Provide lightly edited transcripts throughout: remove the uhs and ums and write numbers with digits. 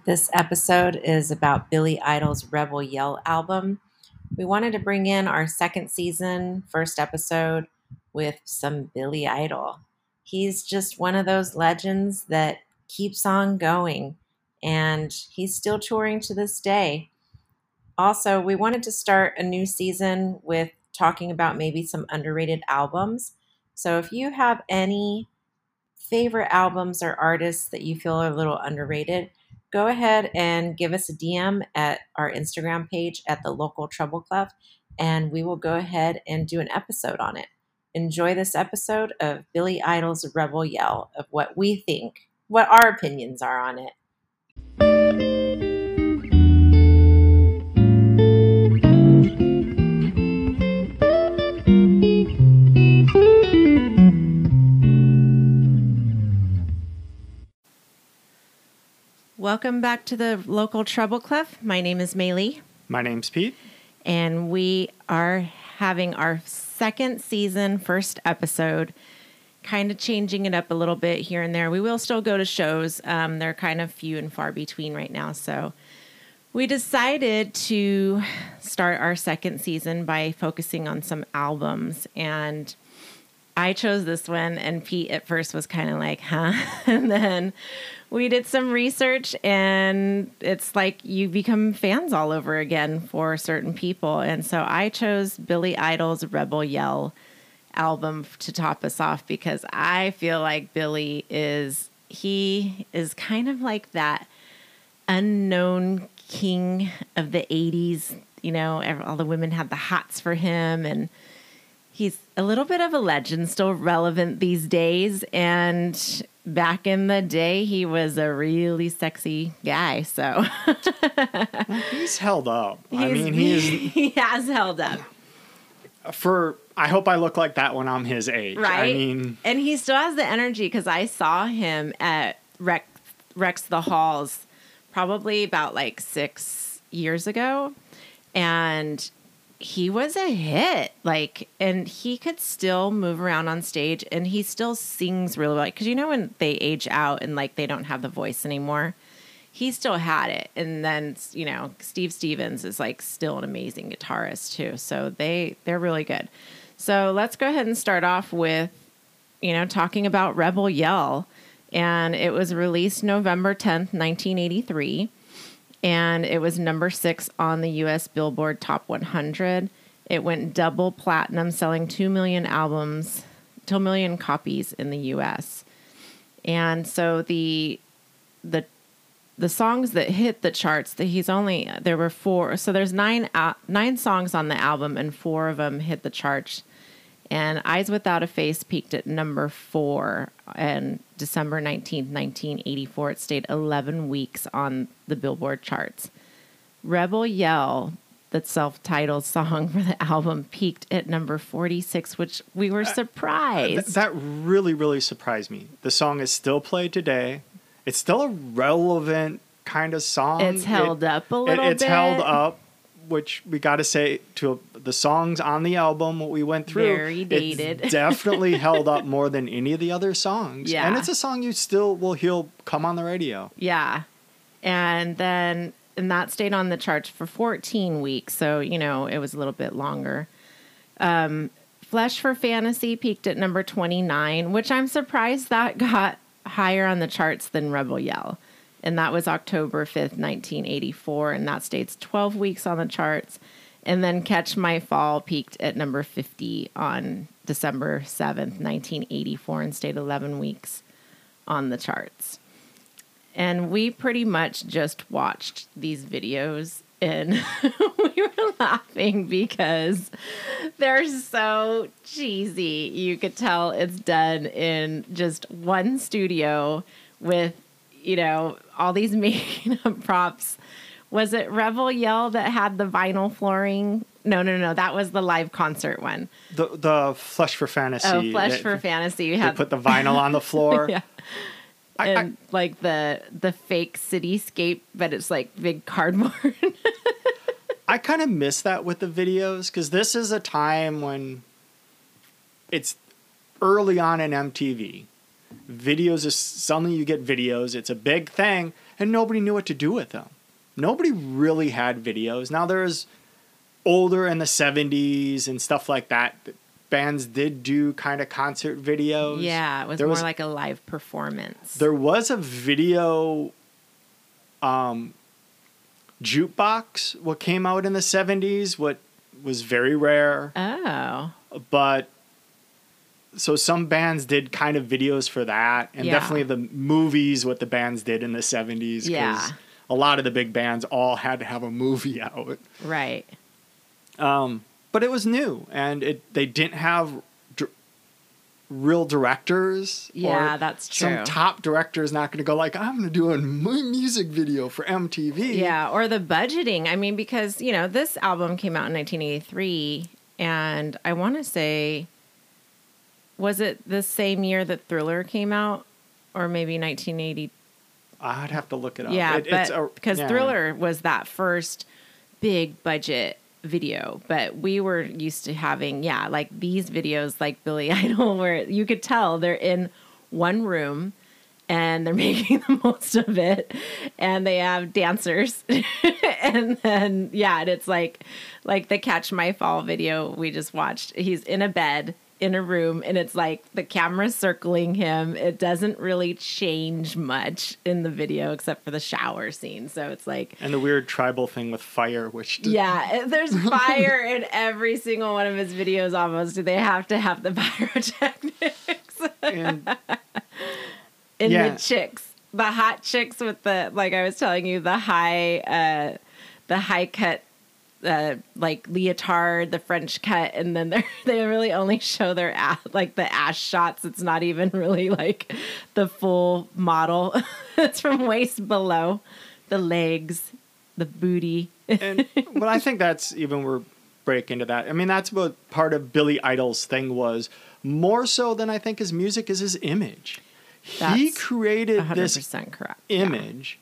This episode is about Billy Idol's Rebel Yell album. We wanted to bring in our second season, first episode, with some Billy Idol. He's just one of those legends that keeps on going, and he's still touring to this day. Also, we wanted to start a new season with talking about maybe some underrated albums. So if you have any favorite albums or artists that you feel are a little underrated, go ahead and give us a DM at our Instagram page at the local Treble Clef, and we will go ahead and do an episode on it. Enjoy this episode of Billy Idol's Rebel Yell of what we think, what our opinions are on it. Welcome back to the local Treble Clef. My name is Maylee. My name's Pete. And we are having our second season, first episode, kind of changing it up a little bit here and there. We will still go to shows. They're kind of few and far between right now. So we decided to start our second season by focusing on some albums. And I chose this one, and Pete at first was kind of like, huh? And then we did some research, and it's like you become fans all over again for certain people. And so I chose Billy Idol's Rebel Yell album to top us off because I feel like Billy is kind of like that unknown king of the 80s. You know, all the women had the hots for him, and he's a little bit of a legend, still relevant these days. And back in the day, he was a really sexy guy. So Well, he's held up. He has held up. I hope I look like that when I'm his age. Right. And he still has the energy because I saw him at Rex the Halls probably about like 6 years ago. And he was a hit, and he could still move around on stage, and he still sings really well. Because when they age out and they don't have the voice anymore, he still had it. And then Steve Stevens is still an amazing guitarist too. So they're really good. So let's go ahead and start off with talking about Rebel Yell, and it was released November 10th, 1983. And it was number 6 on the U.S. Billboard Top 100. It went double platinum, selling 2 million copies in the U.S. And so the songs that hit the charts, there were 4. So there's 9 songs on the album, and 4 of them hit the charts. And Eyes Without a Face peaked at number 4 on December 19th, 1984. It stayed 11 weeks on the Billboard charts. Rebel Yell, the self-titled song for the album, peaked at number 46, which we were surprised. That really, really surprised me. The song is still played today. It's still a relevant kind of song. It's held up a little bit. It's held up, which we got to say to the songs on the album, what we went through. Very dated. It's definitely held up more than any of the other songs. Yeah. And it's a song you still will hear come on the radio. Yeah. And that stayed on the charts for 14 weeks. So, it was a little bit longer. Flesh for Fantasy peaked at number 29, which I'm surprised that got higher on the charts than Rebel Yell. And that was October 5th, 1984. And that stayed 12 weeks on the charts. And then Catch My Fall peaked at number 50 on December 7th, 1984, and stayed 11 weeks on the charts. And we pretty much just watched these videos, and we were laughing because they're so cheesy. You could tell it's done in just one studio with, all these makeup props. Was it Rebel Yell that had the vinyl flooring? No. That was the live concert one. The Flesh for Fantasy. Oh, Flesh for Fantasy. They put the vinyl on the floor. Yeah. And the fake cityscape, but it's big cardboard. I kind of miss that with the videos because this is a time when it's early on in MTV. Videos is suddenly you get videos. It's a big thing. and nobody knew what to do with them. Nobody really had videos. Now there's older in the 70s and stuff like that. Bands did do kind of concert videos. Yeah, it was more like a live performance. There was a video jukebox, what came out in the 70s, what was very rare. Oh. But so some bands did kind of videos for that, and definitely the movies, what the bands did in the 70s. Yeah. A lot of the big bands all had to have a movie out. Right. But it was new, and they didn't have real directors. Yeah, that's true. Some top director's not going to go like, I'm going to do a music video for MTV. Yeah, or the budgeting. I mean, because, you know, this album came out in 1983, and I want to say, was it the same year that Thriller came out? Or maybe 1980? I'd have to look it up. Yeah, because Thriller was that first big budget video, but we were used to having, like these videos like Billy Idol, where you could tell they're in one room and they're making the most of it, and they have dancers. And then, and it's like the Catch My Fall video we just watched. He's in a bed in a room, and it's like the camera's circling him. It doesn't really change much in the video except for the shower scene. So it's like, and the weird tribal thing with fire, which there's fire in every single one of his videos. Almost, they have to have the pyrotechnics and the chicks, the hot chicks with the, like I was telling you, the high cut. Like leotard, the French cut, and then they really only show their ass, like the ass shots. It's not even really like the full model. It's from waist below, the legs, the booty. But I think that's even we're break into that. I mean, that's what part of Billy Idol's thing was, more so than I think his music is his image. He created 100% this correct. image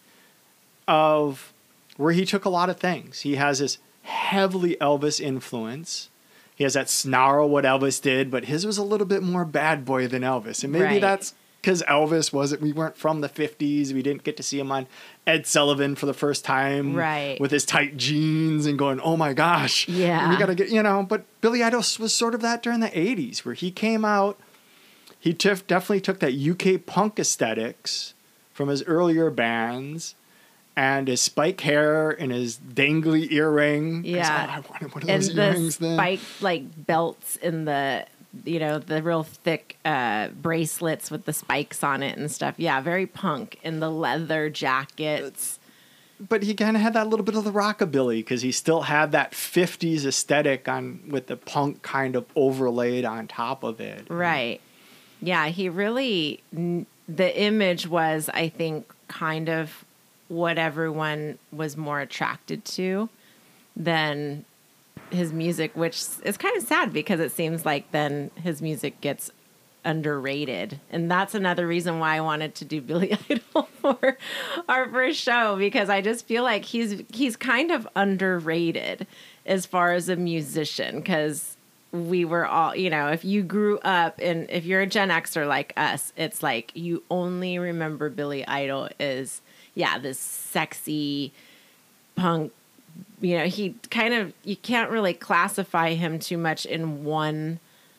of where he took a lot of things. He has this heavily Elvis influence. He has that snarl what Elvis did, but his was a little bit more bad boy than Elvis. And maybe that's because Elvis we weren't from the 50s. We didn't get to see him on Ed Sullivan for the first time. Right. With his tight jeans and going, oh my gosh. Yeah. We got to get, but Billy Idol was sort of that during the 80s where he came out. He definitely took that UK punk aesthetics from his earlier bands. And his spike hair and his dangly earring. Yeah. I wanted one of those earrings then. And the spiked, belts in the, the real thick bracelets with the spikes on it and stuff. Yeah, very punk. And the leather jackets. But he kind of had that little bit of the rockabilly because he still had that 50s aesthetic with the punk kind of overlaid on top of it. Right. Yeah, he really, the image was, I think, kind of what everyone was more attracted to than his music, which is kind of sad because it seems like then his music gets underrated. And that's another reason why I wanted to do Billy Idol for our first show, because I just feel like he's kind of underrated as far as a musician, because we were all, if you grew up and if you're a Gen Xer like us, it's like you only remember Billy Idol as this sexy punk, he kind of, you can't really classify him too much in one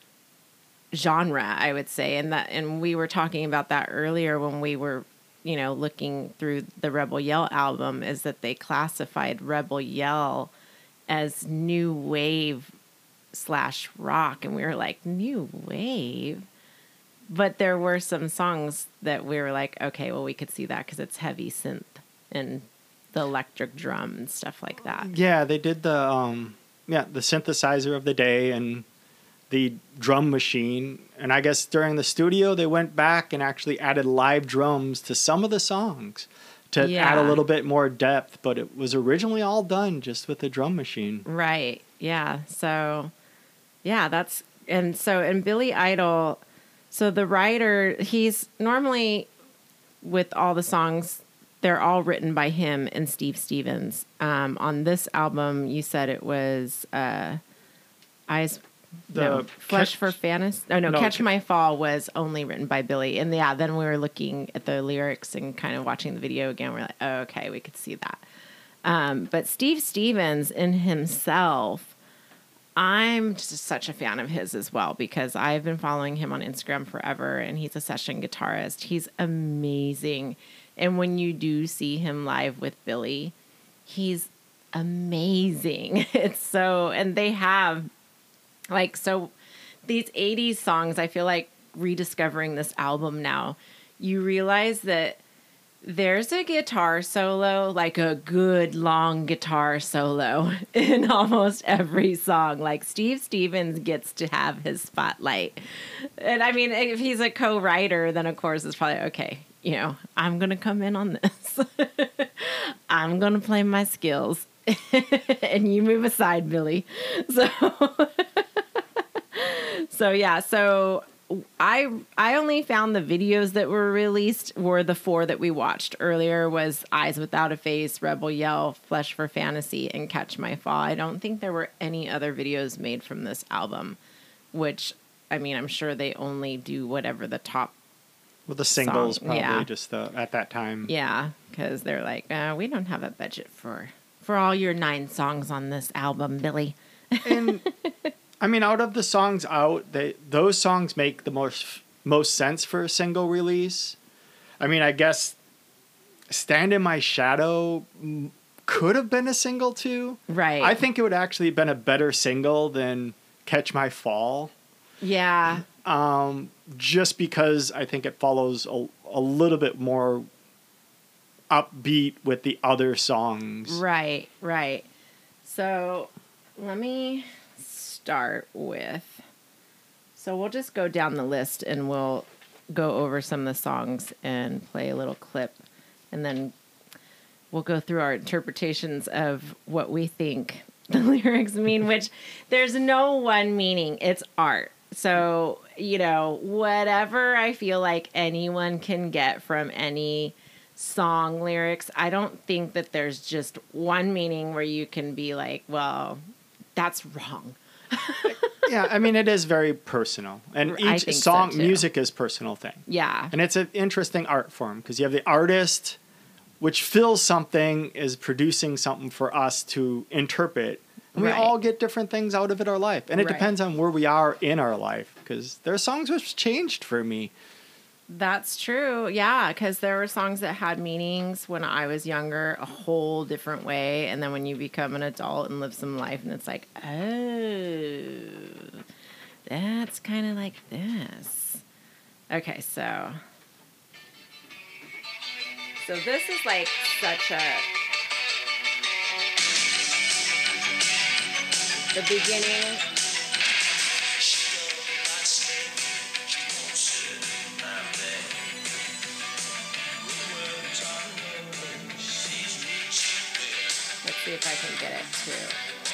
genre, I would say. And we were talking about that earlier when we were, looking through the Rebel Yell album, is that they classified Rebel Yell as new wave / rock. And we were like, new wave? But there were some songs that we were like, okay, well, we could see that because it's heavy synth and the electric drum and stuff like that. Yeah, they did the synthesizer of the day and the drum machine. And I guess during the studio, they went back and actually added live drums to some of the songs to add a little bit more depth. But it was originally all done just with the drum machine. Right. Yeah. So, and Billy Idol. So the writer, he's normally, with all the songs, they're all written by him and Steve Stevens. On this album, you said it was Eyes Flesh for Fantasy. Oh, no, No, Catch My Fall was only written by Billy. And yeah, then we were looking at the lyrics and kind of watching the video again. We're like, oh, okay, we could see that. But Steve Stevens in himself, I'm just such a fan of his as well because I've been following him on Instagram forever, and he's a session guitarist. He's amazing. And when you do see him live with Billy, he's amazing. It's so, and they have like, so these 80s songs, I feel like rediscovering this album now, you realize that there's a guitar solo, like a good long guitar solo in almost every song. Like Steve Stevens gets to have his spotlight. And I mean, if he's a co-writer, then of course it's probably, okay, you know, I'm going to come in on this. I'm going to play my skills. And you move aside, Billy. So yeah, so I only found the videos that were released were the 4 that we watched earlier was Eyes Without a Face, Rebel Yell, Flesh for Fantasy, and Catch My Fall. I don't think there were any other videos made from this album, which, I mean, I'm sure they only do whatever the top the singles song. probably Yeah. just at that time. Yeah, because they're like, we don't have a budget for all your 9 songs on this album, Billy. And I mean, out of the songs out, those songs make the most sense for a single release. I mean, I guess Stand in My Shadow could have been a single too. Right. I think it would actually have been a better single than Catch My Fall. Yeah. Just because I think it follows a little bit more upbeat with the other songs. Right. So let me start with, so we'll just go down the list and we'll go over some of the songs and play a little clip, and then we'll go through our interpretations of what we think the lyrics mean, which there's no one meaning. It's art. So, you know, whatever I feel like anyone can get from any song lyrics, I don't think that there's just one meaning where you can be like, well, that's wrong. Yeah, I mean, it is very personal. And I each think song, so, too. music is a personal thing. Yeah. And it's an interesting art form because you have the artist, which fills something, is producing something for us to interpret. And we Right. all get different things out of it our life. And it Right. depends on where we are in our life because there are songs which changed for me. That's true. Yeah, because there were songs that had meanings when I was younger, a whole different way. And then when you become an adult and live some life, and it's like, oh, that's kind of like this. Okay, so this is like such a, the beginning. Let's see if I can get it too.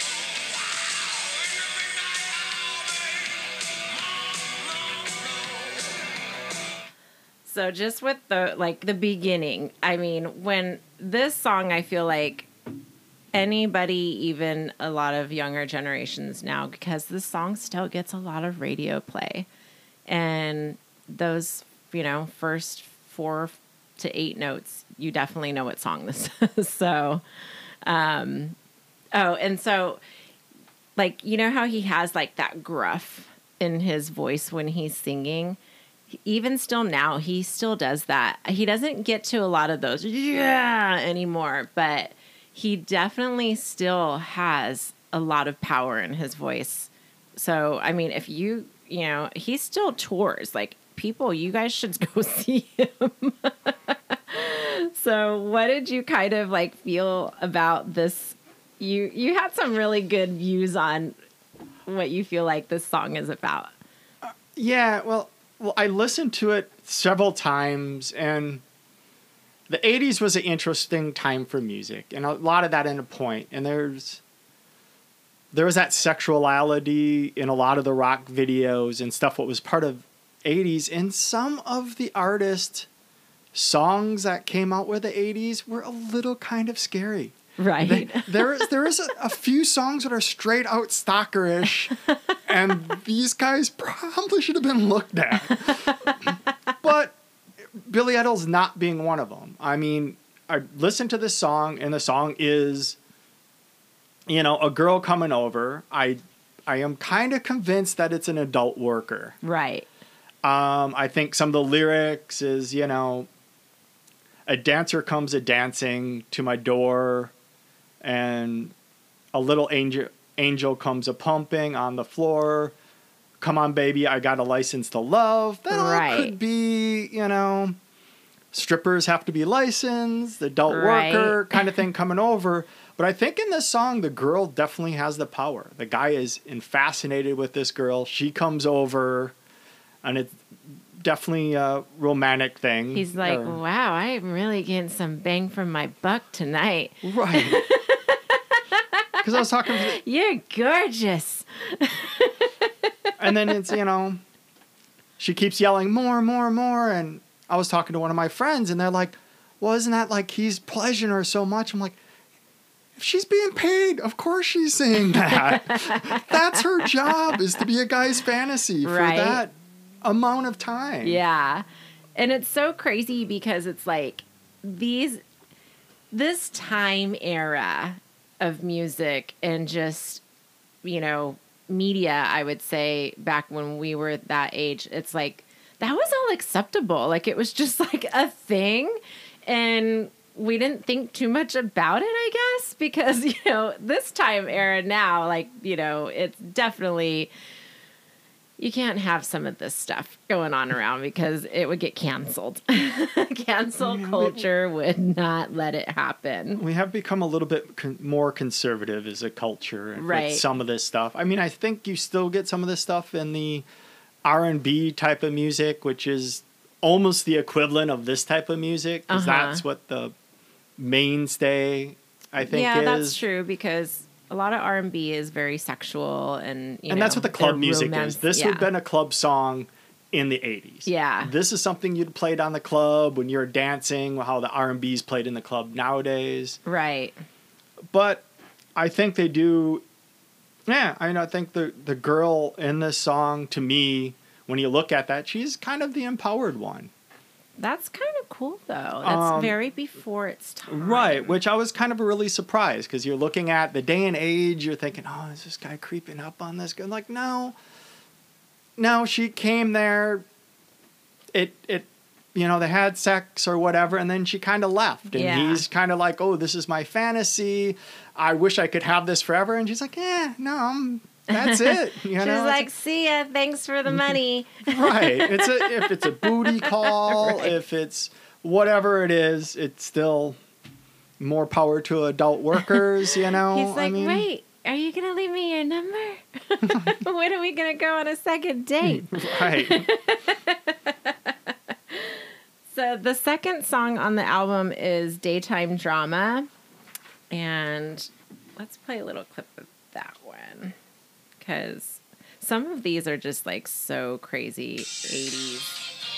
So just with the beginning, I mean, when this song, I feel like anybody, even a lot of younger generations now, because this song still gets a lot of radio play. And those, you know, first 4 to 8 notes, you definitely know what song this is. So, and so, like, you know how he has like that gruff in his voice when he's singing? Even still now, he still does that. He doesn't get to a lot of those yeah anymore, but he definitely still has a lot of power in his voice. So, I mean, if you know, he still tours. Like, people, you guys should go see him. So, what did you kind of like feel about this? You had some really good views on what you feel like this song is about. Yeah, well, I listened to it several times, and the 80s was an interesting time for music, and a lot of that in a point. And there was that sexuality in a lot of the rock videos and stuff what was part of 80s. And some of the artist songs that came out with the 80s were a little kind of scary. Right. There is a few songs that are straight out stalkerish, And these guys probably should have been looked at. But Billy Idol's not being one of them. I mean, I listened to this song, and the song is, a girl coming over. I am kind of convinced that it's an adult worker. Right. I think some of the lyrics is, a dancer comes a dancing to my door, and a little angel comes a pumping on the floor. Come on, baby, I got a license to love. That all could be, strippers have to be licensed, adult worker kind of thing coming over. But I think in this song, the girl definitely has the power. The guy is fascinated with this girl. She comes over, and it's definitely a romantic thing. He's like, wow, I'm really getting some bang from my buck tonight. Right. Because I was talking to You're gorgeous. And then it's, she keeps yelling more, more, more. And I was talking to one of my friends, and they're like, well, isn't that like he's pleasuring her so much? I'm like, if she's being paid, of course she's saying that. That's her job, is to be a guy's fantasy for that amount of time. Yeah. And it's so crazy because it's like this time era of music and just, media, I would say, back when we were that age, it's like that was all acceptable. Like it was just like a thing, and we didn't think too much about it, I guess, because, this time era now, like, it's definitely, you can't have some of this stuff going on around because it would get canceled. Cancel culture would not let it happen. We have become a little bit more conservative as a culture with some of this stuff. I mean, I think you still get some of this stuff in the R&B type of music, which is almost the equivalent of this type of music, because that's what the mainstay, I think, is. Yeah, that's true, because a lot of R&B is very sexual, and that's what the club music is. This would have been a club song in the 80s. Yeah. This is something you'd played on the club when you're dancing, how the R&B is played in the club nowadays. Right. But I think they do. Yeah, I think the girl in this song, to me, when you look at that, she's kind of the empowered one. That's kind of cool, though. That's very before its time. Right, which I was kind of really surprised, because you're looking at the day and age, you're thinking, oh, is this guy creeping up on this guy? Like, no, she came there, they had sex or whatever, and then she kind of left. And he's kind of like, oh, this is my fantasy. I wish I could have this forever. And she's like, that's it. She's like, see ya. Thanks for the money. Right. If it's a booty call, if it's whatever it is, it's still more power to adult workers, He's like, wait, are you going to leave me your number? When are we going to go on a second date? Right. So the second song on the album is Daytime Drama. And let's play a little clip of that one, because some of these are just like so crazy 80s.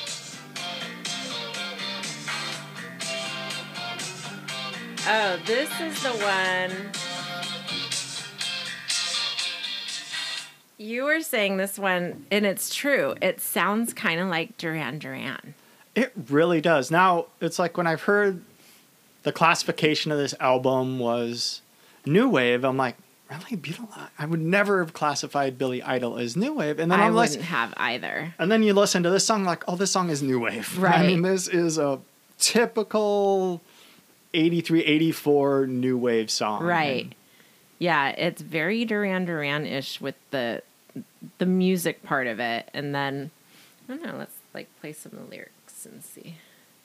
Oh, this is the one. You were saying this one, and it's true. It sounds kind of like Duran Duran. It really does. Now, it's like when I've heard the classification of this album was new wave, I'm like, really? I would never have classified Billy Idol as new wave. And then I wouldn't have either. And then you listen to this song, like, oh, this song is new wave. Right. I mean, this is a typical 83, 84 new wave song. Right. Yeah, it's very Duran Duran-ish with the music part of it. And then, I don't know, let's like play some of the lyrics and see.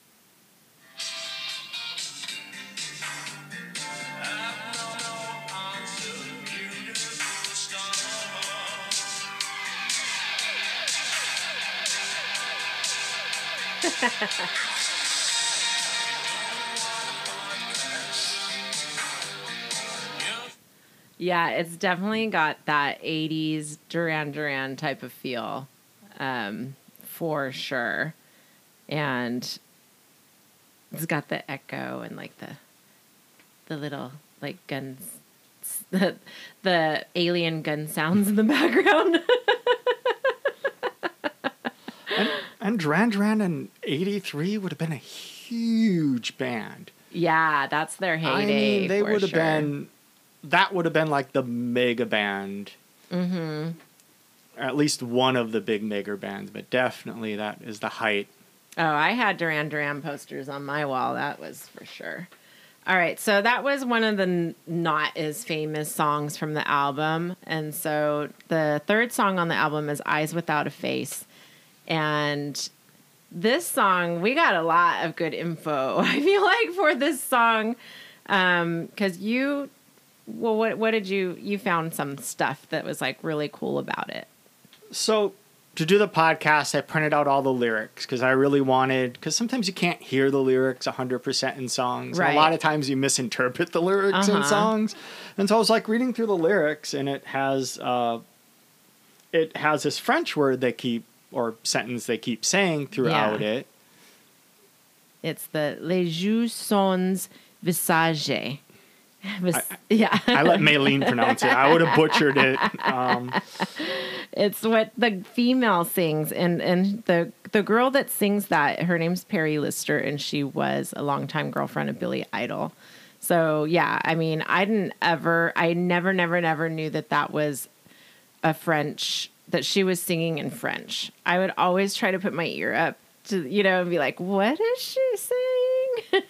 Yeah, it's definitely got that 80s Duran Duran type of feel, for sure. And it's got the echo and like the little like guns the alien gun sounds in the background. And Duran Duran in '83 would have been a huge band. Yeah, that's their heyday. I mean, they would have sure. been. That would have been like the mega band. Mm-hmm. At least one of the big mega bands, but definitely that is the height. Oh, I had Duran Duran posters on my wall. That was for sure. All right, so that was one of the not as famous songs from the album. And so the third song on the album is Eyes Without a Face. And this song, we got a lot of good info, I feel like, for this song. Because what did you found some stuff that was like really cool about it. So to do the podcast, I printed out all the lyrics because I really wanted, because sometimes you can't hear the lyrics 100% in songs. Right. And a lot of times you misinterpret the lyrics in songs. And so I was like reading through the lyrics, and it has this French word sentence they keep saying throughout it. It's the les joues sont visagées. Yeah. I let Maylene pronounce it. I would have butchered it. It's what the female sings, and the girl that sings that, her name's Perry Lister, and she was a longtime girlfriend of Billy Idol. So yeah, I mean, I never knew that was a French, that she was singing in French. I would always try to put my ear up to, and be like, what is she saying?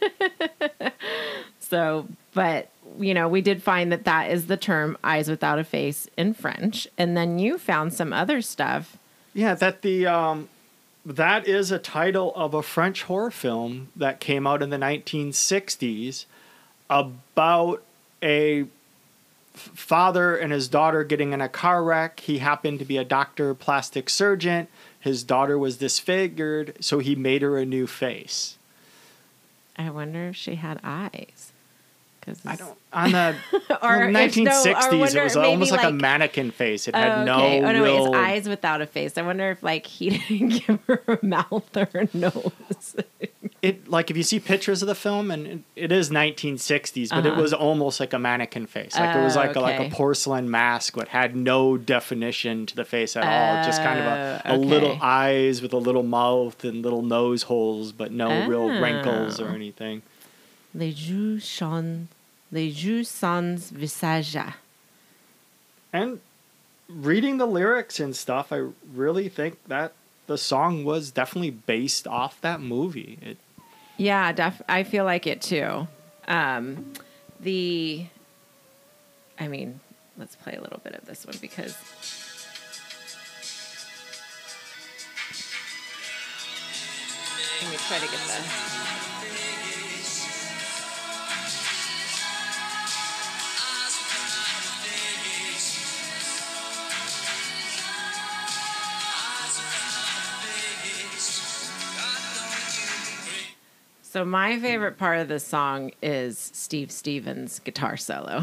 So, but we did find that is the term Eyes Without a Face in French. And then you found some other stuff. Yeah, that that is a title of a French horror film that came out in the 1960s about a father and his daughter getting in a car wreck. He happened to be a doctor, plastic surgeon. His daughter was disfigured, so he made her a new face. I wonder if she had eyes. I don't. On the 1960s, it was almost like a mannequin face. It had it's Eyes Without a Face. I wonder if he didn't give her a mouth or a nose. If you see pictures of the film, and it is 1960s, but it was almost like a mannequin face. It was like a porcelain mask, but had no definition to the face at all. Just kind of a little eyes with a little mouth and little nose holes, but no real wrinkles or anything. Les joues sans visage. And reading the lyrics and stuff, I really think that the song was definitely based off that movie. I feel like it too. Let's play a little bit of this one because let me try to get the. So my favorite part of this song is Steve Stevens' guitar solo.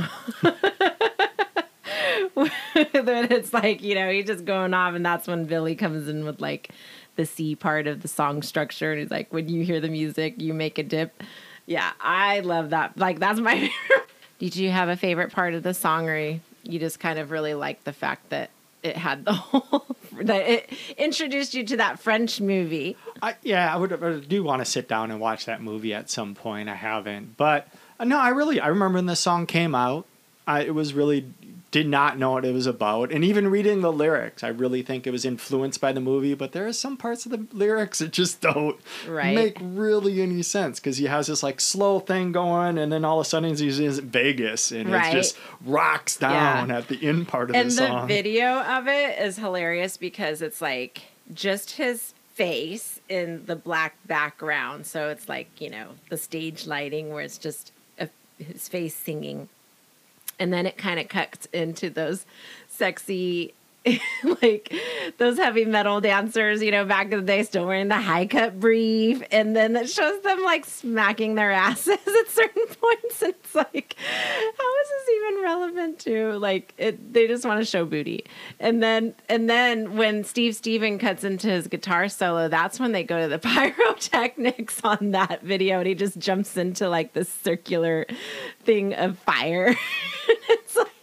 Then it's he's just going off, and that's when Billy comes in with the C part of the song structure, and he's like, when you hear the music, you make a dip. Yeah, I love that. That's my favorite. Did you have a favorite part of the song, or you just kind of really like the fact that it had the whole, that it introduced you to that French movie? I do want to sit down and watch that movie at some point. I haven't, but no, I remember when the song came out, did not know what it was about. And even reading the lyrics, I really think it was influenced by the movie, but there are some parts of the lyrics that just don't make really any sense, because he has this slow thing going, and then all of a sudden he's in Vegas, and it just rocks down at the end part of the song. And the video of it is hilarious because it's just his face in the black background. So it's the stage lighting where it's just his face singing. And then it kind of cuts into those sexy, those heavy metal dancers, back in the day, still wearing the high cut brief. And then it shows them smacking their asses at certain points. And it's how is this even relevant to they just want to show booty. And then when Steve Steven cuts into his guitar solo, that's when they go to the pyrotechnics on that video. And he just jumps into this circular thing of fire. It's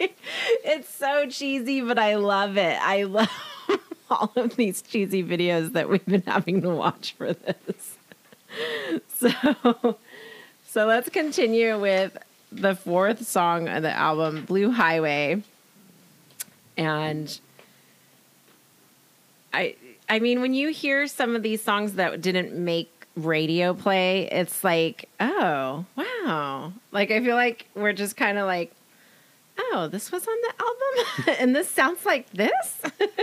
It's so cheesy, but I love it. I love all of these cheesy videos that we've been having to watch for this. So let's continue with the fourth song of the album, Blue Highway. And I mean, when you hear some of these songs that didn't make radio play, it's like, oh, wow. Like, I feel like we're just kind of like, oh, this was on the album? And this sounds like this?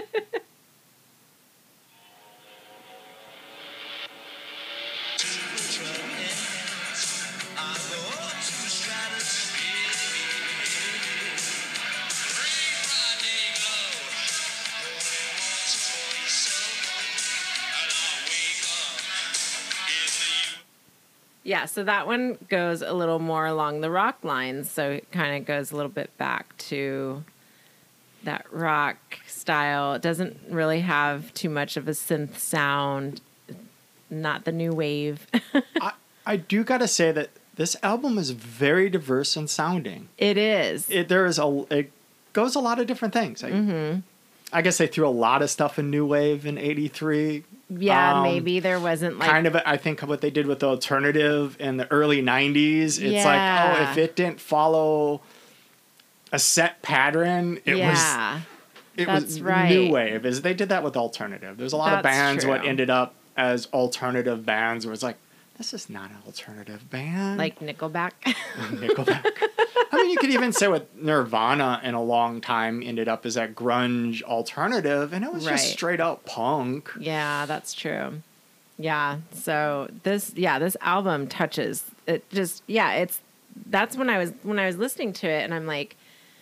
Yeah, so that one goes a little more along the rock lines. So it kind of goes a little bit back to that rock style. It doesn't really have too much of a synth sound, not the new wave. I do got to say that this album is very diverse in sounding. It is. It goes a lot of different things. I guess they threw a lot of stuff in new wave in '83. Yeah, maybe there wasn't like... Kind of, I think, what they did with the alternative in the early 90s. It's like, oh, if it didn't follow a set pattern, it was right. new wave. They did that with alternative. There's a lot of bands true. what ended up as alternative bands where it's like, this is not an alternative band. Like Nickelback. Nickelback. I mean, you could even say what Nirvana in a long time ended up as that grunge alternative, and it was just straight up punk. Yeah, that's true. Yeah, so this album touches it. That's when I was listening to it, and I'm like,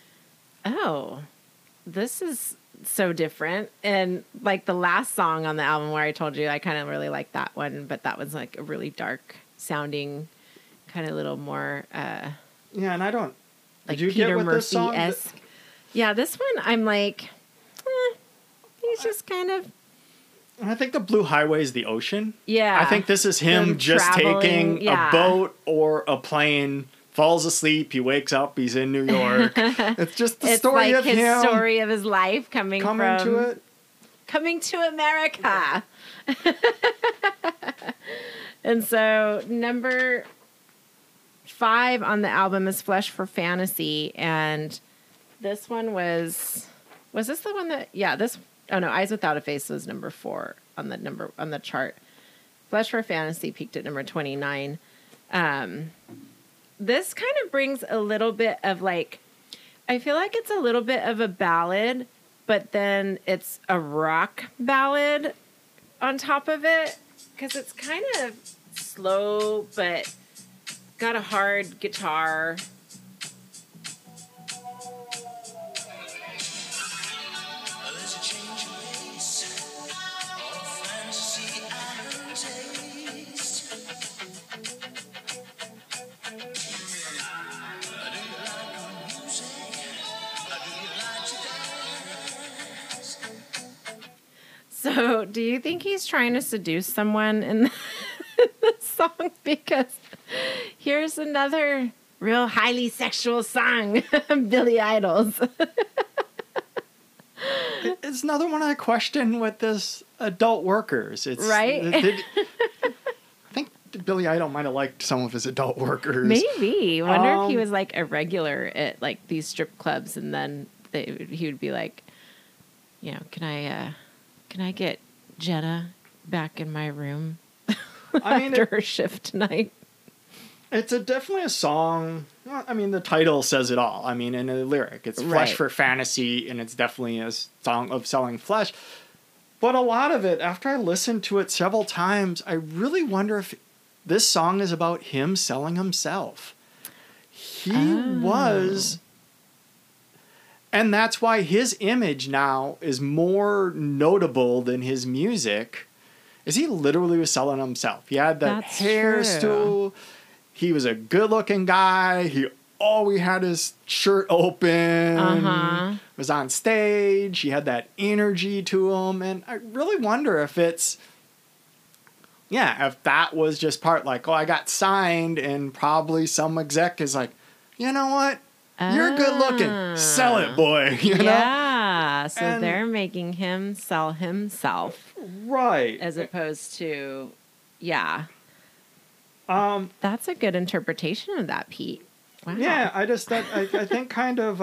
oh, this is so different. And like the last song on the album where I told you I kind of really like that one, but that was like a really dark sounding, kind of little more. Yeah, and I don't... Like Did you Peter get with this song? Murphy-esque. Yeah, this one I'm like, he's just kind of... I think the Blue Highway is the ocean. Yeah. I think this is him just taking a boat or a plane, falls asleep, he wakes up, he's in New York. It's just the story of him. It's like his story of his life coming to America. And so number 5 on the album is Flesh for Fantasy, and this one was this the one that Eyes Without a Face was number 4 on the chart. Flesh for Fantasy peaked at number 29. This kind of brings a little bit of like, I feel like it's a little bit of a ballad, but then it's a rock ballad on top of it, because it's kind of slow but got a hard guitar. So, do you think he's trying to seduce someone in the song? Because here's another real highly sexual song, Billy Idol's. It's another one I question with this adult workers. It's right. I think Billy Idol might have liked some of his adult workers. Maybe. Wonder if he was like a regular at like these strip clubs, and then he would be like, you know, can I get Jenna back in my room after her shift tonight? It's definitely a song. Well, I mean, the title says it all. I mean, in the lyric, it's Flesh for Fantasy, and it's definitely a song of selling flesh. But a lot of it, after I listened to it several times, I really wonder if this song is about him selling himself. He was... And that's why his image now is more notable than his music, is he literally was selling himself. He had that hair still. He was a good-looking guy. He always had his shirt open. Was on stage. He had that energy to him. And I really wonder if if that was just part like, oh, I got signed, and probably some exec is like, you know what? You're good looking. Sell it, boy. You know? Yeah. So And- they're making him sell himself Right. as opposed to, yeah. Um, That's a good interpretation of that, Pete. Wow. Yeah, I think kind of,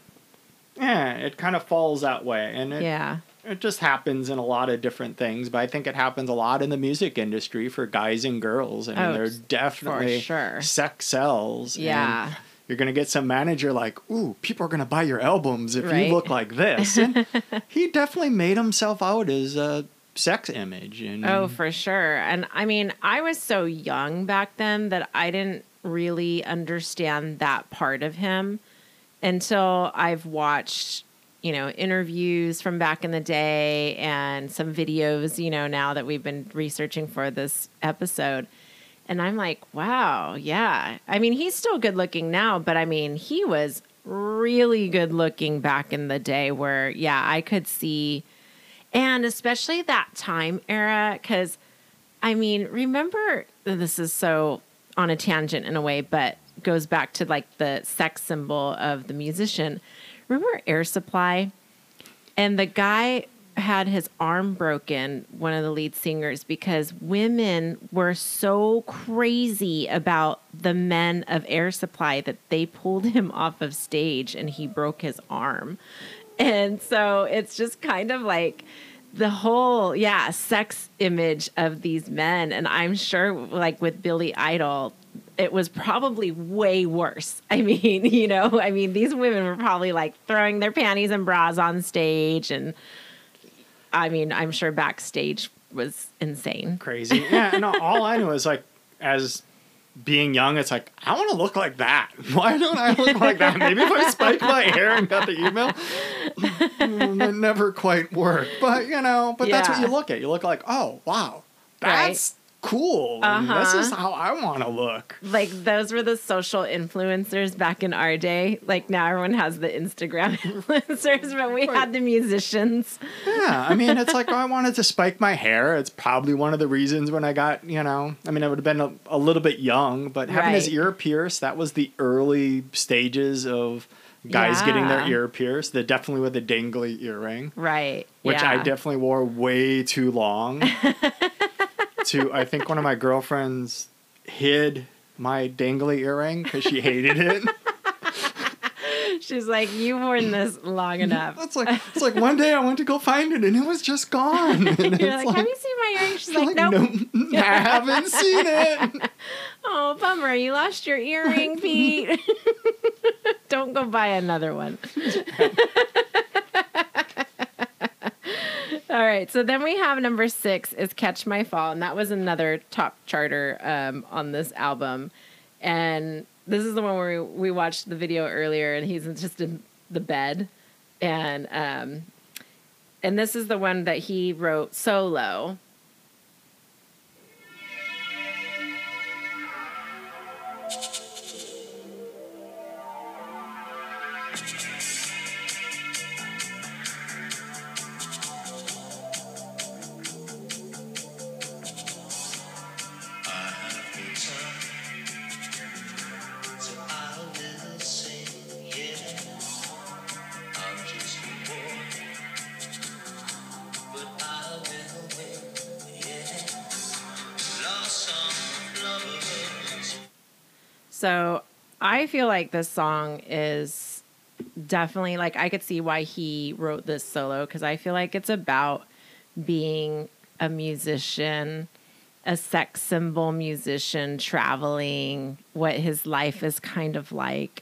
it kind of falls that way. And it just happens in a lot of different things, but I think it happens a lot in the music industry for guys and girls. I mean, they're definitely sex sells. Yeah. And you're going to get some manager like, ooh, people are going to buy your albums if Right. you look like this. And he definitely made himself out as a sex image. And Oh, for sure. And I mean, I was so young back then that I didn't really understand that part of him until I've watched, interviews from back in the day and some videos, now that we've been researching for this episode. And I'm like, wow, yeah. I mean, he's still good looking now, but I mean, he was really good looking back in the day where, yeah, I could see. And especially that time era, because, I mean, remember, this is so on a tangent in a way, but goes back to like the sex symbol of the musician. Remember Air Supply? And the guy had his arm broken, one of the lead singers, because women were so crazy about the men of Air Supply that they pulled him off of stage and he broke his arm. And so it's just kind of like the whole, sex image of these men. And I'm sure like with Billy Idol, it was probably way worse. I mean, these women were probably like throwing their panties and bras on stage. And I mean, I'm sure backstage was insane. Crazy. Yeah. And all I know is like, as being young, it's like, I want to look like that. Why don't I look like that? Maybe if I spiked my hair and got the email, it never quite worked. But, that's what you look at. You look like, oh, wow, that's cool. And this is how I want to look. Like those were the social influencers back in our day. Like now everyone has the Instagram influencers, but we had the musicians. Yeah. I mean, it's like, I wanted to spike my hair. It's probably one of the reasons when I got, I would have been a little bit young, but having his ear pierced, that was the early stages of guys getting their ear pierced. Definitely with a dangly earring. Right. Which I definitely wore way too long. I think one of my girlfriends hid my dangly earring because she hated it. She's like, you've worn this long enough. It's like one day I went to go find it and it was just gone. And You're like, have you seen my earring? She's like, nope. No, I haven't seen it. Oh, bummer. You lost your earring, Pete. Don't go buy another one. All right, so then we have number 6 is Catch My Fall, and that was another top charter on this album. And this is the one where we watched the video earlier, and he's just in the bed. And this is the one that he wrote solo. So I feel like this song is definitely like, I could see why he wrote this solo, because I feel like it's about being a musician, a sex symbol musician, traveling, what his life is kind of like.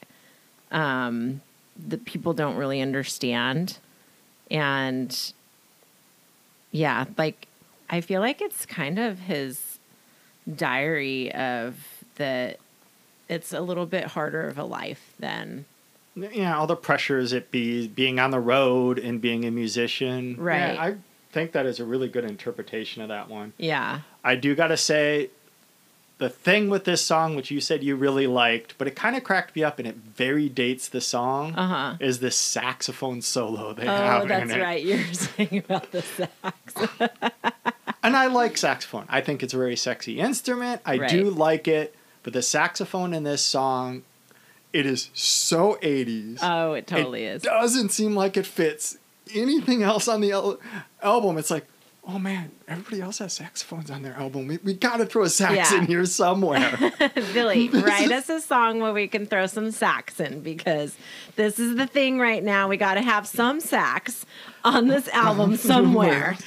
That people don't really understand. And yeah, like I feel like it's kind of his diary of that. It's a little bit harder of a life than all the pressures being on the road and being a musician. Right. Yeah, I think that is a really good interpretation of that one. Yeah. I do got to say, the thing with this song, which you said you really liked, but it kind of cracked me up and it very dates the song, is the saxophone solo they have in it. Oh, that's right. You were saying about the sax. And I like saxophone. I think it's a very sexy instrument. I do like it. But the saxophone in this song it is so 80s. Oh, it totally is. It doesn't seem like it fits anything else on the album. It's like, oh man, everybody else has saxophones on their album. We got to throw a sax in here somewhere. Billy, write us a song where we can throw some sax in, because this is the thing right now. We got to have some sax on this album somewhere.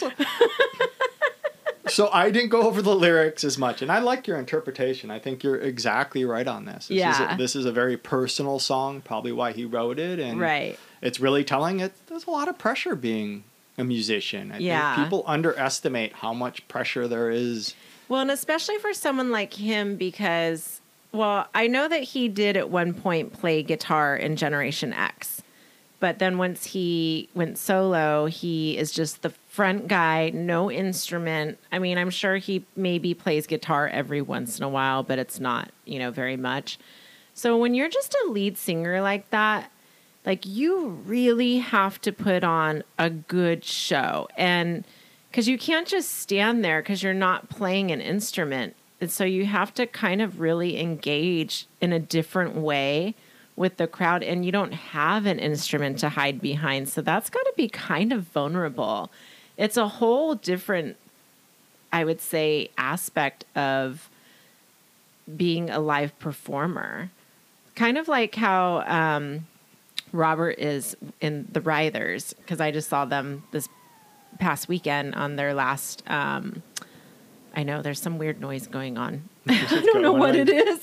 So I didn't go over the lyrics as much, and I like your interpretation. I think you're exactly right on this. This is a very personal song, probably why he wrote it, and it's really telling it. There's a lot of pressure being a musician. I think people underestimate how much pressure there is. Well, and especially for someone like him, because, well, I know that he did at one point play guitar in Generation X, but then once he went solo, he is just the front guy, no instrument. I mean, I'm sure he maybe plays guitar every once in a while, but it's not, very much. So when you're just a lead singer like that, like, you really have to put on a good show. And because you can't just stand there because you're not playing an instrument. And so you have to kind of really engage in a different way with the crowd. And you don't have an instrument to hide behind. So that's got to be kind of vulnerable. It's a whole different, I would say, aspect of being a live performer. Kind of like how Robert is in the Writhers, because I just saw them this past weekend on their last, I know there's some weird noise going on. I don't know what it is.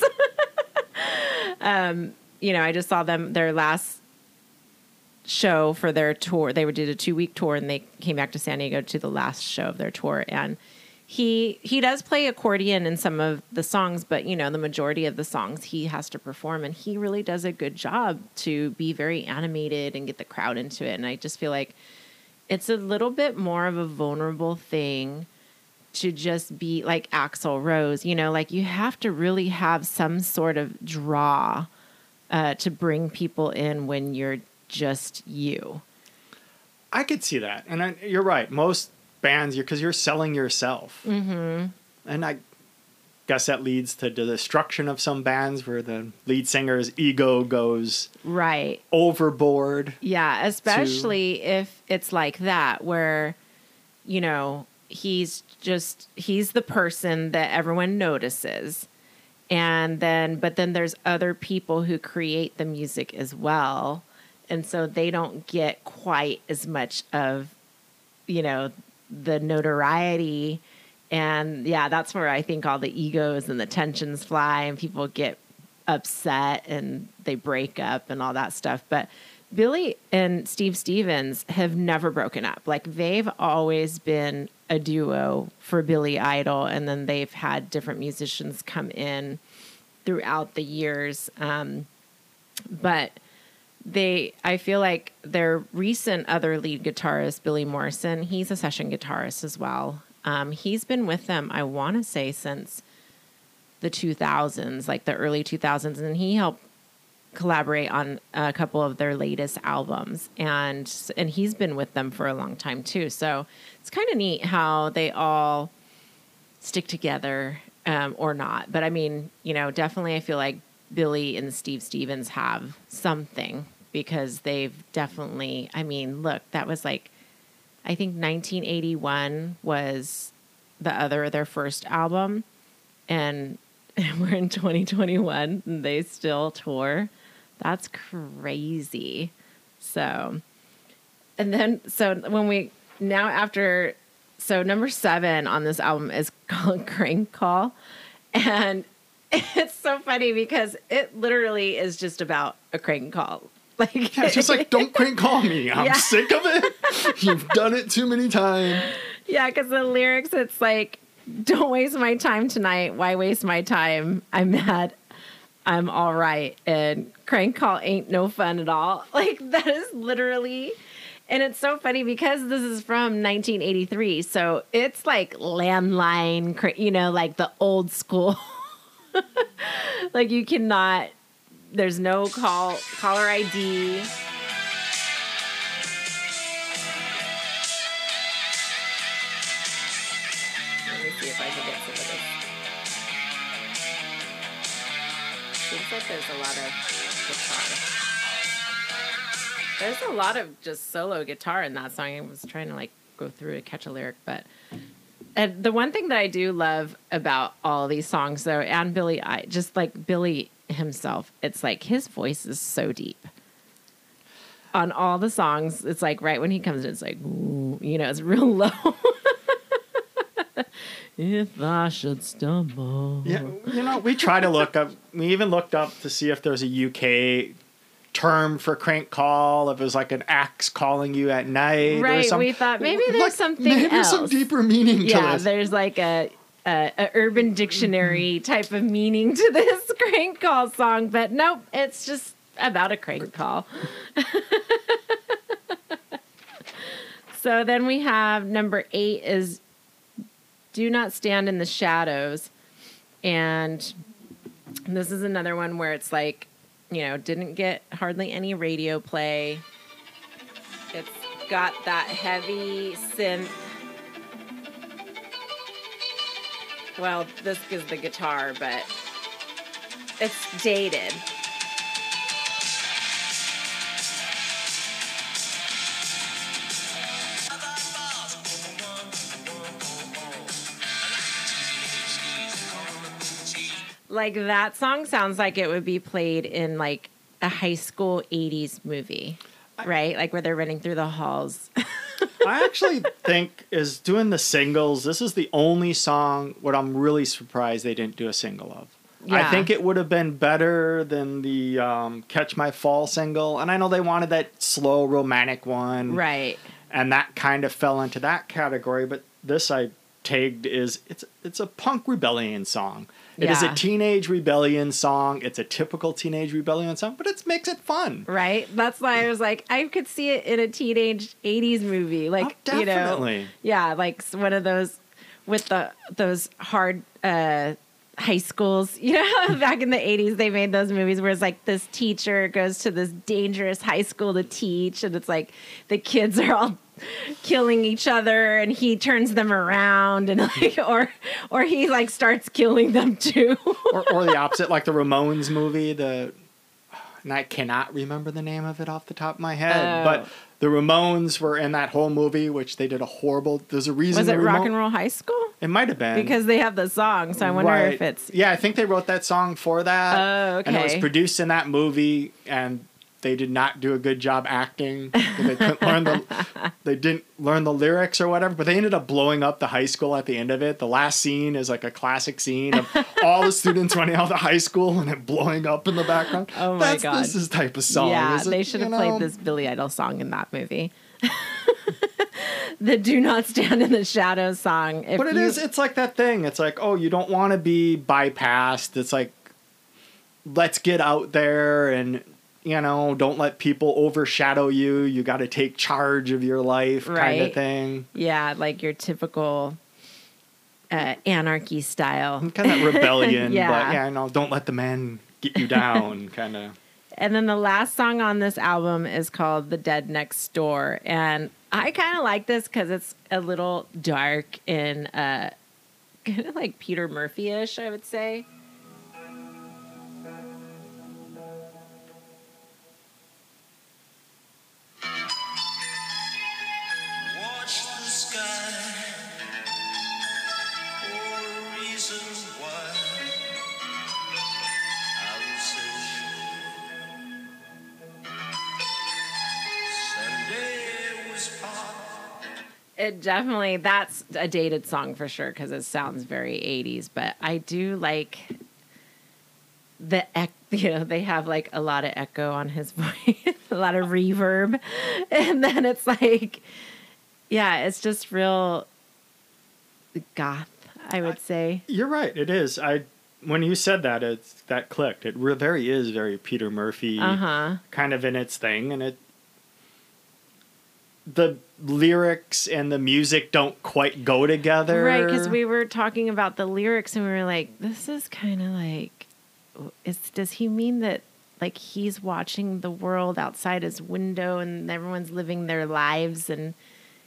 I just saw their last show for their tour. They did a 2-week tour, and they came back to San Diego to the last show of their tour. And he does play accordion in some of the songs, but the majority of the songs he has to perform, and he really does a good job to be very animated and get the crowd into it. And I just feel like it's a little bit more of a vulnerable thing to just be like Axl Rose, like you have to really have some sort of draw to bring people in when you're just you. I could see that. And you're right. Most bands, because you're selling yourself. Mm-hmm. And I guess that leads to the destruction of some bands where the lead singer's ego goes overboard. Yeah, especially if it's like that, where, he's the person that everyone notices. And but then there's other people who create the music as well. And so they don't get quite as much of, the notoriety. And that's where I think all the egos and the tensions fly, and people get upset and they break up and all that stuff. But Billy and Steve Stevens have never broken up. Like, they've always been a duo for Billy Idol, and then they've had different musicians come in throughout the years. But I feel like their recent other lead guitarist, Billy Morrison, he's a session guitarist as well. He's been with them, I want to say, since the 2000s, like the early 2000s, and he helped collaborate on a couple of their latest albums, and he's been with them for a long time too. So it's kind of neat how they all stick together, or not. But I mean, definitely I feel like Billy and Steve Stevens have something, because they've definitely, look, that was like, I think 1981 was their first album, and we're in 2021 and they still tour. That's crazy. So, and then, number 7 on this album is called Crank Call. And it's so funny because it literally is just about a crank call. Like, it's just like, don't crank call me. I'm sick of it. You've done it too many times. Yeah, because the lyrics, it's like, don't waste my time tonight. Why waste my time? I'm mad. I'm all right. And crank call ain't no fun at all. Like, that is literally, and it's so funny because this is from 1983. So it's like landline, like the old school. Like, you cannot, there's no caller ID. Let me see if I can get some of this. Since like there's a lot of guitar. There's a lot of just solo guitar in that song. I was trying to like go through to catch a lyric, but and the one thing that I do love about all these songs though, and Billy, just like Billy himself, it's like his voice is so deep. On all the songs, it's like right when he comes in, it's like, ooh, you know, it's real low. If I should stumble. Yeah, you know, we try to look up. We even looked up to see if there's a UK term for crank call. If it was like an axe calling you at night, right? Or some, we thought maybe there's like, something maybe else. some deeper meaning to this. Yeah, there's like a Urban Dictionary type of meaning to this crank call song, but nope, it's just about a crank call. So then we have number 8 is Do Not Stand in the Shadows. And this is another one where it's like, you know, didn't get hardly any radio play. It's got that heavy synth. Well, this is the guitar, but it's dated. Like that song sounds like it would be played in like a high school 80s movie, right? Like where they're running through the halls. I actually think is doing the singles. This is the only song what I'm really surprised they didn't do a single of. Yeah. I think it would have been better than the Catch My Fall single. And I know they wanted that slow romantic one. Right. And that kind of fell into that category. But this I tagged is it's a punk rebellion song. It is a teenage rebellion song. It's a typical teenage rebellion song, but it makes it fun. Right. That's why I was like, I could see it in a teenage 80s movie. Like, definitely. You know, yeah, like one of those with those hard high schools. You know, back in the 80s, they made those movies where it's like this teacher goes to this dangerous high school to teach, and it's like the kids are all killing each other and he turns them around and like or he like starts killing them too. or the opposite, like the Ramones movie, and I cannot remember the name of it off the top of my head, but the Ramones were in that whole movie, which they did a horrible, there's a reason. Was it Rock and Roll High School? It might have been. Because they have the song, so I wonder if it's... Yeah, I think they wrote that song for that. Oh, okay. And it was produced in that movie, and they did not do a good job acting. They couldn't learn they didn't learn the lyrics or whatever, but they ended up blowing up the high school at the end of it. The last scene is like a classic scene of all the students running out of the high school and it blowing up in the background. Oh my God. This is type of song. Yeah, they should have played this Billy Idol song in that movie. The Do Not Stand in the Shadows song. But it's like that thing. It's like, oh, you don't want to be bypassed. It's like, let's get out there and, you know, don't let people overshadow you. You got to take charge of your life kind of thing. Yeah, like your typical anarchy style. Kind of rebellion, yeah. But yeah, no, don't let the men get you down kind of. And then the last song on this album is called The Dead Next Door. And I kind of like this because it's a little dark and kind of like Peter Murphy-ish, I would say. Watch the sky for a reason why I was so sure. Sunday was hot. It definitely, that's a dated song for sure because it sounds very 80s, but I do like they have like a lot of echo on his voice, a lot of reverb, and then it's like, yeah, it's just real goth, I would say. You're right, it is. When you said that, that clicked. It is very Peter Murphy kind of in its thing, and the lyrics and the music don't quite go together. Right, because we were talking about the lyrics and we were like, this is kind of like, does he mean that like he's watching the world outside his window and everyone's living their lives and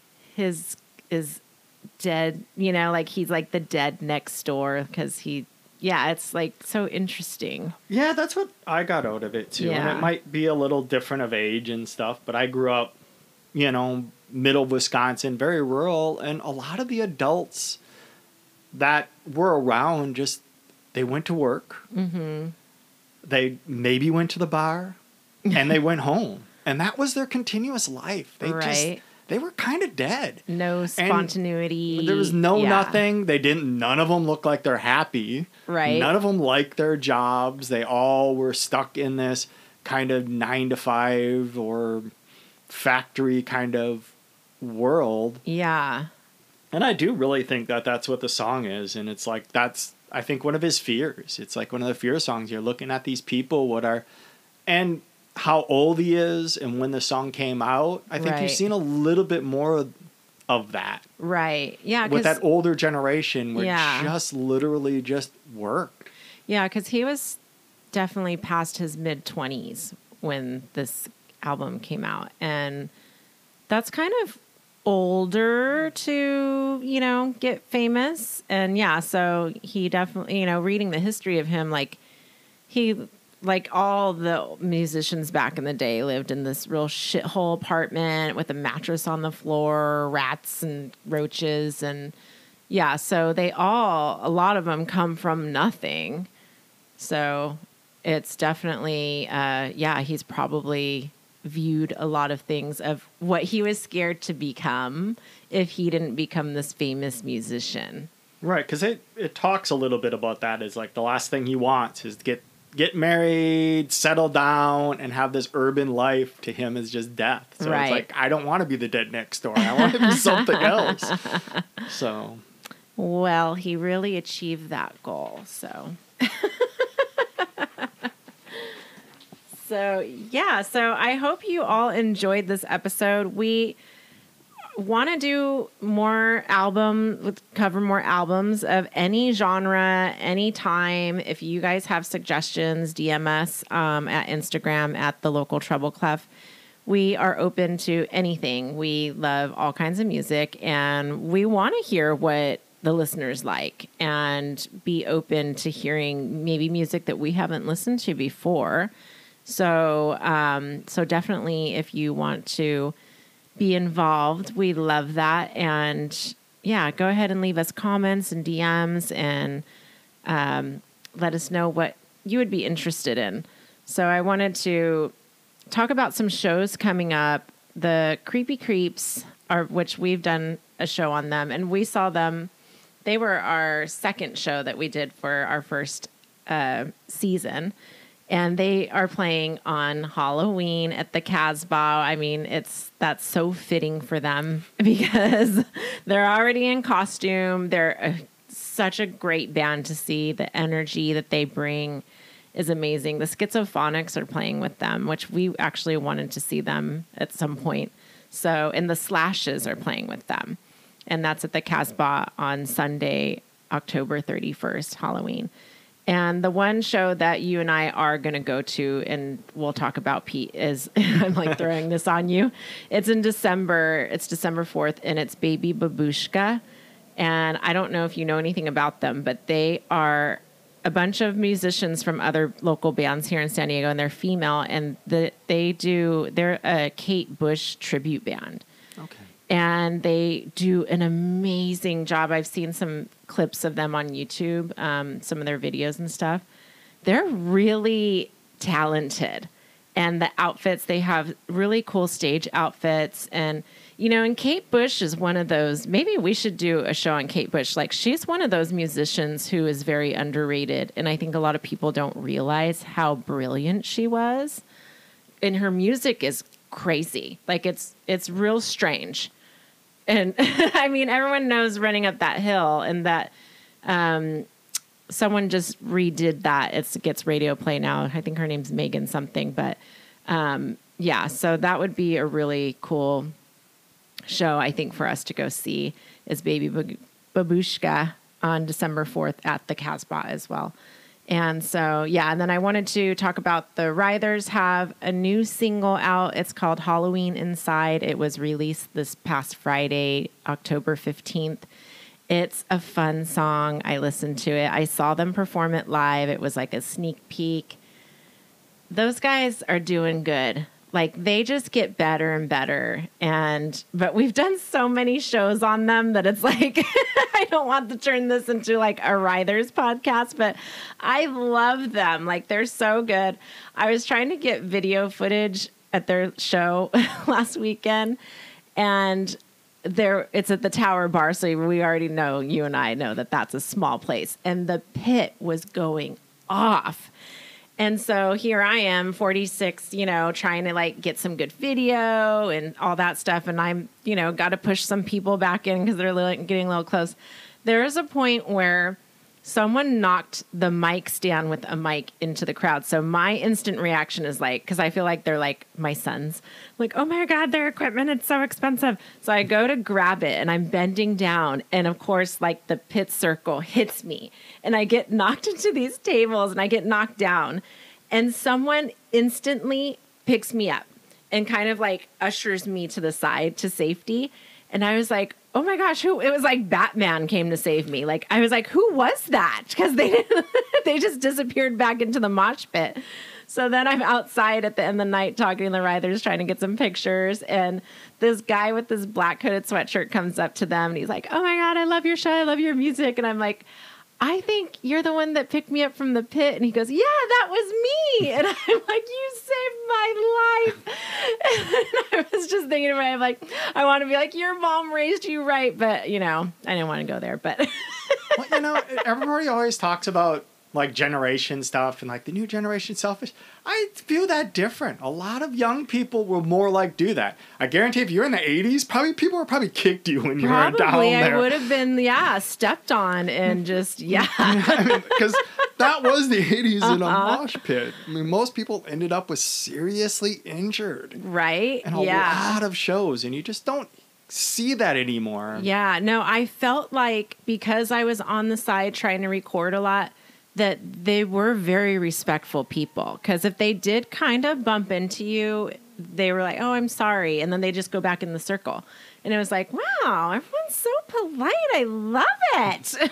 his is dead, you know, like he's like the dead next door because he yeah, it's like so interesting. Yeah, that's what I got out of it too. Yeah. And it might be a little different of age and stuff, but I grew up, middle Wisconsin, very rural, and a lot of the adults that were around they went to work. Mm-hmm. They maybe went to the bar and they went home. And that was their continuous life. They were kind of dead. No spontaneity. And there was nothing. None of them looked like they're happy. Right. None of them liked their jobs. They all were stuck in this kind of 9 to 5 or factory kind of world. Yeah. And I do really think that that's what the song is. And it's like, that's, I think, one of his fears. It's like one of the fear songs. You're looking at these people, and how old he is and when the song came out. I think you've seen a little bit more of that. Right. Yeah. With that older generation where just literally just worked. Yeah. Because he was definitely past his mid-20s when this album came out. And that's kind of older to, get famous. And yeah, so he definitely, reading the history of him, like all the musicians back in the day lived in this real shithole apartment with a mattress on the floor, rats and roaches. And yeah, so a lot of them come from nothing. So it's definitely, he's probably viewed a lot of things of what he was scared to become if he didn't become this famous musician. Right, because it talks a little bit about that. Is like the last thing he wants is to get married, settle down, and have this urban life. To him is just death. So It's like, I don't want to be the dead next door. I want to be something else. So, well, he really achieved that goal. So, so I hope you all enjoyed this episode. We want to do cover more albums of any genre, anytime. If you guys have suggestions, DM us at Instagram at The Local Treble Clef. We are open to anything. We love all kinds of music, and we want to hear what the listeners like and be open to hearing maybe music that we haven't listened to before. So definitely if you want to be involved, we love that. And yeah, go ahead and leave us comments and DMs and let us know what you would be interested in. So I wanted to talk about some shows coming up. The Creepy Creeps, which we've done a show on them, and we saw them. They were our second show that we did for our first season. And they are playing on Halloween at the Casbah. I mean, that's so fitting for them because they're already in costume. They're such a great band to see. The energy that they bring is amazing. The Schizophonics are playing with them, which we actually wanted to see them at some point. So, and the Slashes are playing with them. And that's at the Casbah on Sunday, October 31st, Halloween. And the one show that you and I are going to go to, and we'll talk about, Pete, is I'm like throwing this on you. It's in December. It's December 4th, and it's Baby Babushka. And I don't know if you know anything about them, but they are a bunch of musicians from other local bands here in San Diego, and they're female, and they're a Kate Bush tribute band. okay. And they do an amazing job. I've seen some clips of them on YouTube, some of their videos and stuff. They're really talented. And the outfits, they have really cool stage outfits. And, and Kate Bush is one of those, maybe we should do a show on Kate Bush. Like, she's one of those musicians who is very underrated. And I think a lot of people don't realize how brilliant she was. And her music is crazy. Like, it's real strange. And I mean, everyone knows Running Up That Hill, and that someone just redid that. It gets radio play now. I think her name's Megan something, but so that would be a really cool show, I think, for us to go see, is Baby Babushka on December 4th at the Casbah as well. And so, and then I wanted to talk about the Writhers have a new single out. It's called Halloween Inside. It was released this past Friday, October 15th. It's a fun song. I listened to it. I saw them perform it live. It was like a sneak peek. Those guys are doing good. Like, they just get better and better. But we've done so many shows on them that it's like, I don't want to turn this into like a Writhers podcast, but I love them. Like, they're so good. I was trying to get video footage at their show last weekend, and it's at the Tower Bar. So we already know, you and I know that that's a small place, and the pit was going off. And so here I am, 46, trying to like get some good video and all that stuff. And I'm, got to push some people back in because they're getting a little close. There is a point where someone knocked the mic stand with a mic into the crowd. So my instant reaction is like, because I feel like they're like my sons, like, oh my God, their equipment, it's so expensive. So I go to grab it and I'm bending down. And of course, like the pit circle hits me and I get knocked into these tables and I get knocked down. And someone instantly picks me up and kind of like ushers me to the side to safety. And I was like, oh my gosh, who? It was like Batman came to save me. Like, I was like, who was that? Because they just disappeared back into the mosh pit. So then I'm outside at the end of the night talking to the Writhers, trying to get some pictures. And this guy with this black hooded sweatshirt comes up to them and he's like, oh my God, I love your show. I love your music. And I'm like, I think you're the one that picked me up from the pit. And he goes, yeah, that was me. And I'm like, you saved my life. And I was just thinking about it, I'm like, I want to be like, your mom raised you right. But, I didn't want to go there. But, Well, everybody always talks about like generation stuff and like the new generation selfish. I view that different. A lot of young people will more like do that. I guarantee if you're in the 80s, people probably kicked you when you were down probably there. I would have been, stepped on and just, Because that was the 80s in a mosh pit. I mean, most people ended up with seriously injured. Right? And a lot of shows, and you just don't see that anymore. Yeah, no, I felt like because I was on the side trying to record a lot, that they were very respectful people. Because if they did kind of bump into you, they were like, oh, I'm sorry. And then they just go back in the circle. And it was like, wow, everyone's so polite. I love it.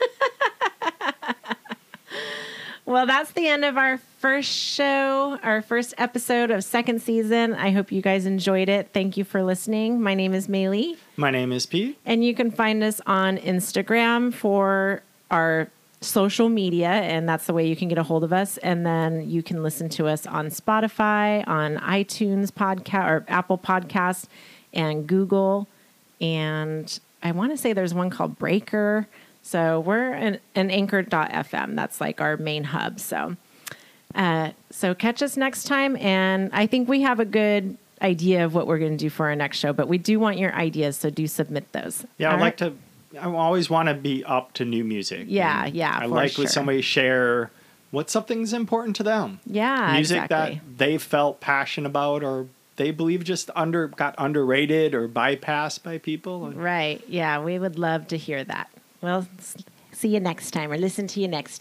Well, that's the end of our first show, our first episode of second season. I hope you guys enjoyed it. Thank you for listening. My name is Maylee. My name is Pete. And you can find us on Instagram for our social media, and that's the way you can get a hold of us. And then you can listen to us on Spotify, on iTunes podcast or Apple Podcasts, and Google. And I want to say there's one called Breaker. So we're an anchor.fm. That's like our main hub. So catch us next time. And I think we have a good idea of what we're going to do for our next show, but we do want your ideas. So do submit those. Yeah, I always want to be up to new music. Yeah, and yeah. I like when somebody share what something's important to them. Yeah, music exactly. that they felt passionate about, or they believe just got underrated or bypassed by people. Right. Yeah, we would love to hear that. Well, see you next time, or listen to you next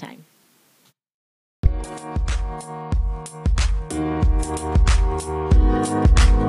time.